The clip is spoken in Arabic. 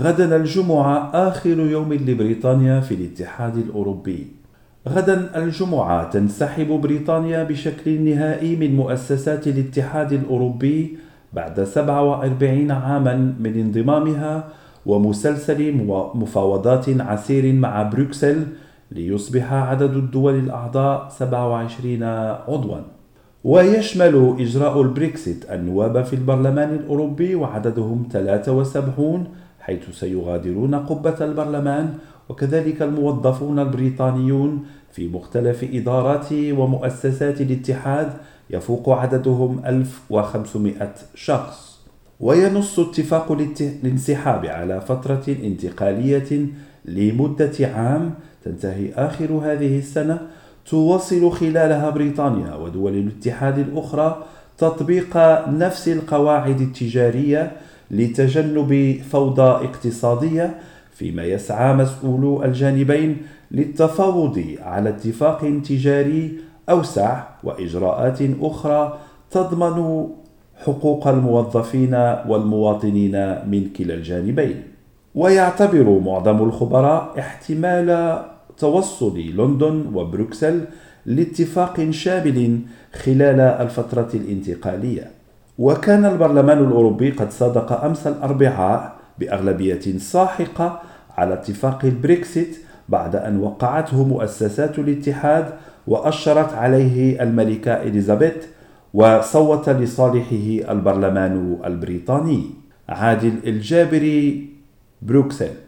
غدا الجمعة آخر يوم لبريطانيا في الاتحاد الأوروبي. غدا الجمعة تنسحب بريطانيا بشكل نهائي من مؤسسات الاتحاد الأوروبي بعد 47 عاما من انضمامها ومسلسل مفاوضات عسير مع بروكسل ليصبح عدد الدول الأعضاء 27 عضوا. ويشمل إجراء البريكسيت النواب في البرلمان الأوروبي وعددهم 73، حيث سيغادرون قبة البرلمان، وكذلك الموظفون البريطانيون في مختلف إدارات ومؤسسات الاتحاد يفوق عددهم 1500 شخص. وينص اتفاق الانسحاب على فترة انتقالية لمدة عام تنتهي آخر هذه السنة، تواصل خلالها بريطانيا ودول الاتحاد الأخرى تطبيق نفس القواعد التجارية لتجنب فوضى اقتصادية، فيما يسعى مسؤولو الجانبين للتفاوض على اتفاق تجاري أوسع وإجراءات أخرى تضمن حقوق الموظفين والمواطنين من كلا الجانبين. ويعتبر معظم الخبراء احتمال توصل لندن وبروكسل لاتفاق شامل خلال الفترة الانتقالية. وكان البرلمان الأوروبي قد صادق أمس الأربعاء بأغلبية ساحقة على اتفاق البريكسيت بعد أن وقعته مؤسسات الاتحاد وأشرت عليه الملكة إليزابيث، وصوت لصالحه البرلمان البريطاني. عادل الجابري، بروكسل.